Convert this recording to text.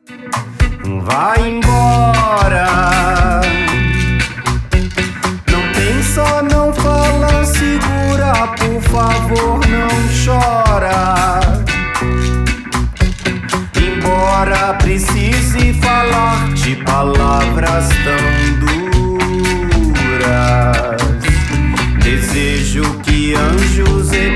Vai embora. Não tem só, não fala, segura, por favor, não chora. Embora precise falar de palavras tão duras, desejo que anjos